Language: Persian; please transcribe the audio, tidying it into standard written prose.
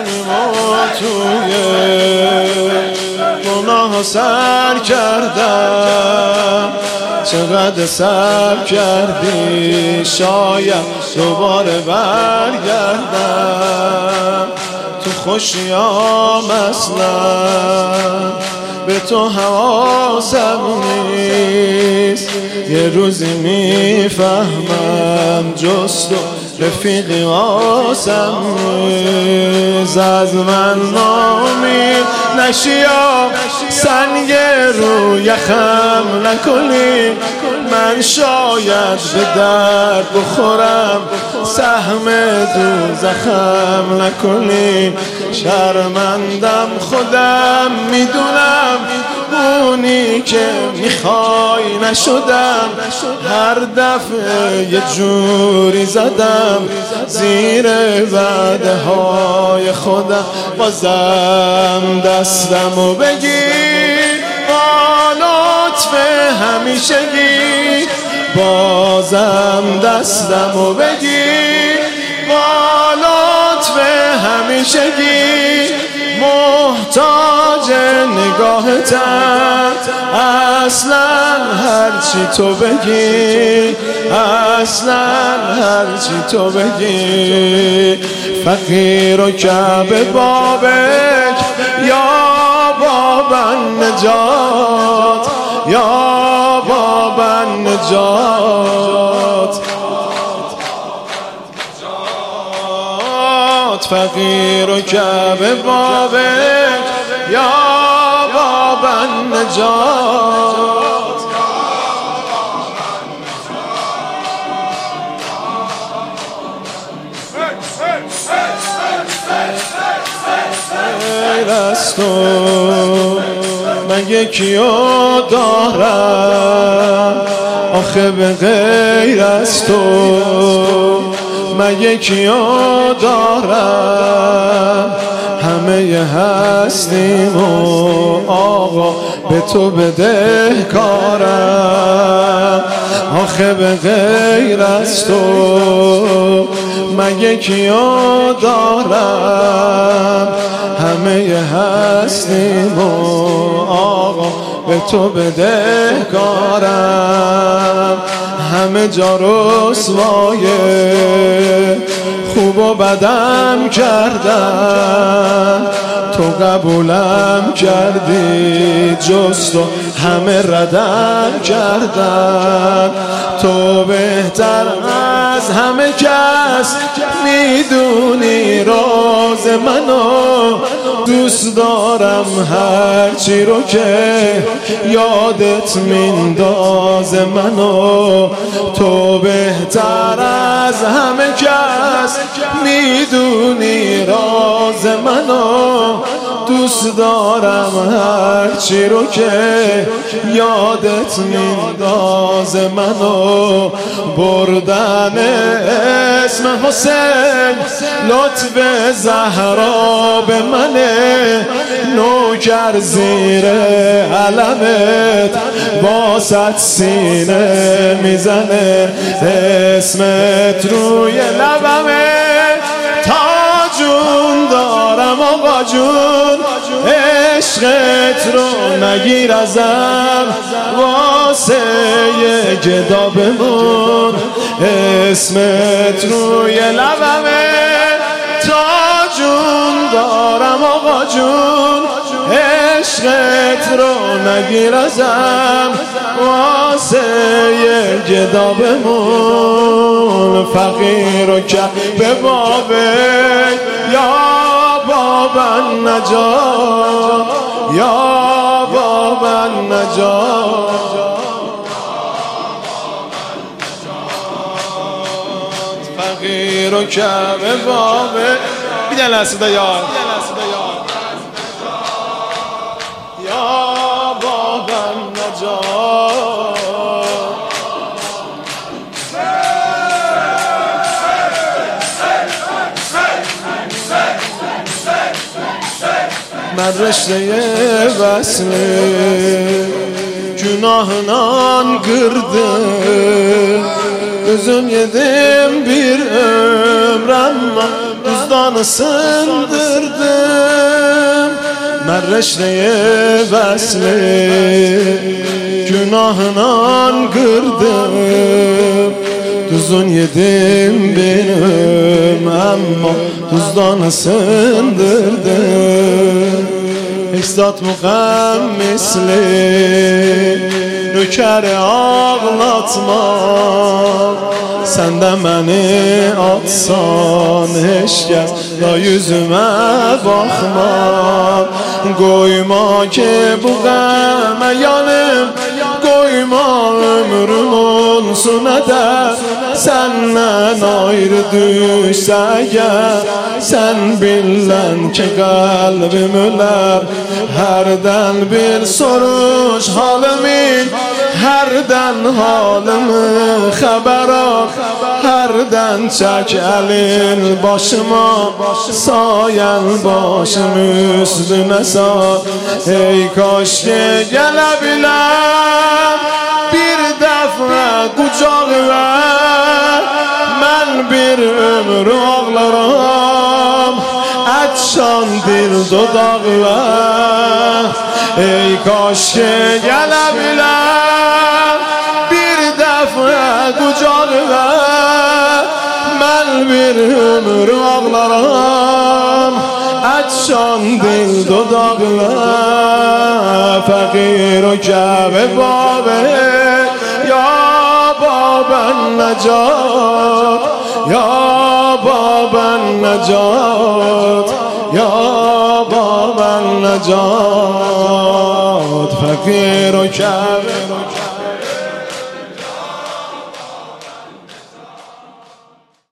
قدیما توی گناه سر کردم، چقدر صبر کردی شاید دوباره برگردم. تو خوشیام اصلا به تو حواسم نیست، یه روزی میفهمم جز تو رفیقی واسم نیست. از من نامید نشیا سنگ رو یخم نکنی، من شاید به درد بخورم سهم دوزخم نکنی. شرمندم خودم میدونم، اونی که میخوای نشدم. هر دفعه یه جوری زدم زیر وعده های خودم. بازم دستمو بگیر با لطف همیشگی، بازم دستمو بگیر با لطف همیشگی. محتاج نگاهتم اصلا هرچی تو بگی، اصلا هرچی تو بگی. فقیر و کعبه بابک یا بابا نجات، یا بابا نجات. فقیر و کعبه بابک یا بابا نجات. غیر از تو من یکیو دارم، آخه به غیر از تو من یکیو دارم. همه هستیم و آقا به تو بدهکارم، آخه به غیر از تو من یکیو دارم. همه هستیم و آقا به تو بدهکارم. همه جا رسوایه خوب و بدم کردن، تو قبولم کردی جز تو همه ردم کردن. تو بهتر از همه کس میدونی راز منو، دوست دارم هرچی رو که یادت مینداز منو. تو بهتر از همه کس میدونی راز منو، دوست دارم هرچی رو که یادت مینداز منو. بردن اسم حسین لطف زهرا به منه، نوکر زیر علمت واسط سینه میزنه. اسمت روی لبمه تا جون دارم آقا جون، عشقت رو نگیر ازم واسه یه گدا بمون. اسمت روی لبمه تا جون دارم آقا جون، عشقت رو نگیر ازم واسه یه گدا بمون. فقیر و کعبه بابک یا بابا نجات، یا بابا نجات. فقیر و کعبه بابک بیدن لحظه یار، یا بابا نجات. من رشته وصل günahından kırdım, gözüm yedim bir ömrem, tuzdan دوستان sındırdım من رشته وصل günahından kırdım Tuzun yedim benim ama tuzdan sındırdım Esat mukammisli nökeri ağlatma Sen de beni atsan eşkes da yüzüme bakma Koyma ki bu geme yanım Koyma ömrüm olsun eder Senden ayrı düşsək Sen bilen ki kalbim öler Herden bir soruş halimi Herden halimi haber al Herden çek elin başıma Sayen başım üstüne sar Ey kaş ki gelebilem Bir dəfə qucaq ver Mən bir ömür ağlaram Ətşan dil dodaq ver Ey kaş ki gələ biləm Bir dəfə qucaq ver Mən bir ömür ağlaram Ətşan dil dodaq ver Fəqir o kəbə babə Ya baben necat Ya baben necat Ya baben necat Fakir o kâbe